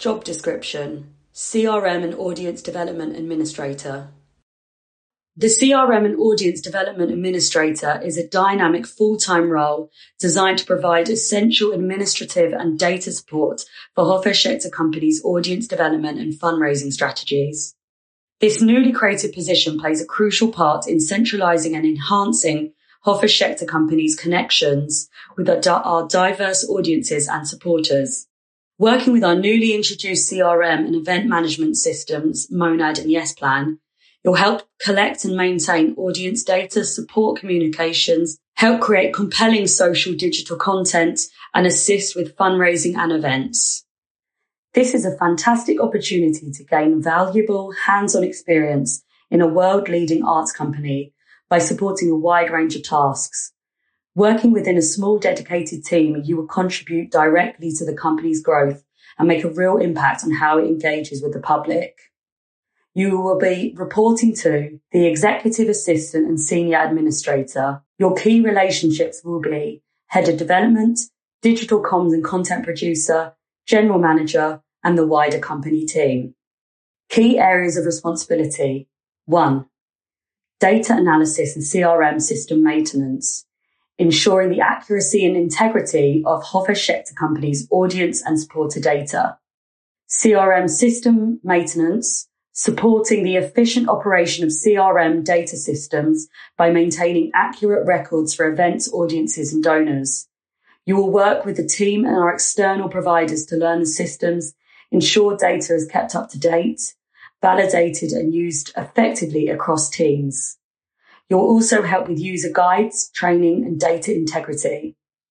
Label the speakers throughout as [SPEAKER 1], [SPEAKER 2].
[SPEAKER 1] Job description: CRM and Audience Development Administrator. The CRM and Audience Development Administrator is a dynamic full-time role designed to provide essential administrative and data support for Hoffer Schechter Company's audience development and fundraising strategies. This newly created position plays a crucial part in centralizing and enhancing Hoffer Schechter Company's connections with our diverse audiences and supporters. Working with our newly introduced CRM and event management systems, Monad and YesPlan, it will help collect and maintain audience data, support communications, help create compelling social digital content, and assist with fundraising and events. This is a fantastic opportunity to gain valuable hands-on experience in a world-leading arts company by supporting a wide range of tasks. Working within a small dedicated team, you will contribute directly to the company's growth and make a real impact on how it engages with the public. You will be reporting to the executive assistant and senior administrator. Your key relationships will be head of development, digital comms and content producer, general manager, and the wider company team. Key areas of responsibility: 1. Data analysis and CRM system maintenance, ensuring the accuracy and integrity of Hoffer Schechter Company's audience and supporter data. CRM system maintenance, supporting the efficient operation of CRM data systems by maintaining accurate records for events, audiences, and donors. You will work with the team and our external providers to learn the systems, ensure data is kept up to date, validated, and used effectively across teams. You'll also help with user guides, training, and data integrity.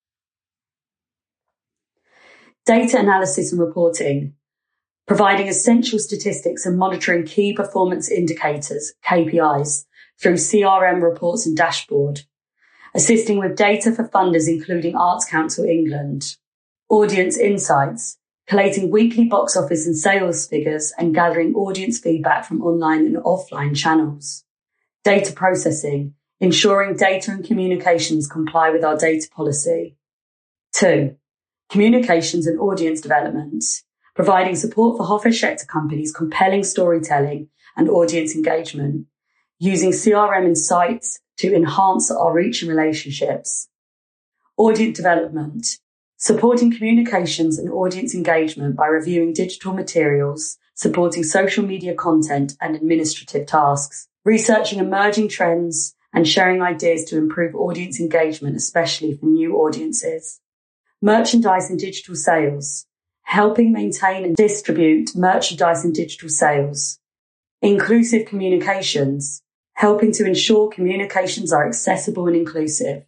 [SPEAKER 1] Data analysis and reporting, providing essential statistics and monitoring key performance indicators, KPIs, through CRM reports and dashboard. Assisting with data for funders including Arts Council England. Audience insights, collating weekly box office and sales figures and gathering audience feedback from online and offline channels. Data processing, ensuring data and communications comply with our data policy. 2. Communications and audience development, providing support for Hoffer Schechter Company's compelling storytelling and audience engagement, using CRM insights to enhance our reach and relationships. Audience development, supporting communications and audience engagement by reviewing digital materials, supporting social media content and administrative tasks, researching emerging trends and sharing ideas to improve audience engagement, especially for new audiences. Merchandise and digital sales, helping maintain and distribute merchandise and digital sales. Inclusive communications, helping to ensure communications are accessible and inclusive.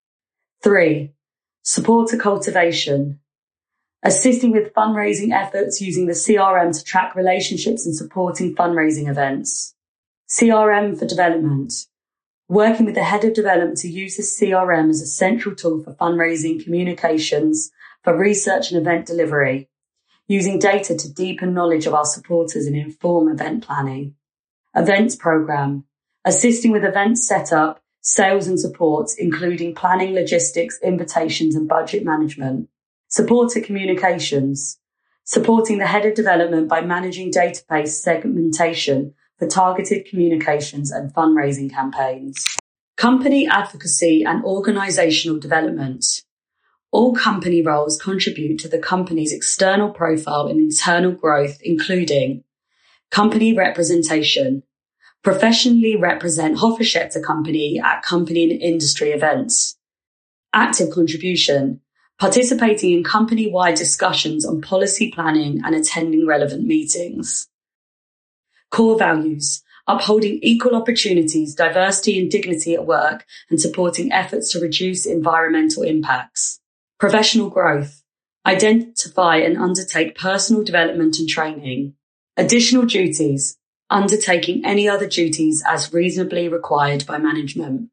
[SPEAKER 1] 3. Supporter cultivation, assisting with fundraising efforts using the CRM to track relationships and supporting fundraising events. CRM for development, working with the head of development to use the CRM as a central tool for fundraising communications, for research and event delivery, using data to deepen knowledge of our supporters and inform event planning. Events program, assisting with event setup, sales and support, including planning, logistics, invitations and budget management. Supporter communications, supporting the head of development by managing database segmentation for targeted communications and fundraising campaigns. Company advocacy and organizational development. All company roles contribute to the company's external profile and internal growth, including company representation, professionally represent Hoffer Schechter Company at company and industry events. Active contribution, participating in company-wide discussions on policy planning and attending relevant meetings. Core values, upholding equal opportunities, diversity and dignity at work, and supporting efforts to reduce environmental impacts. Professional growth, identify and undertake personal development and training. Additional duties, undertaking any other duties as reasonably required by management.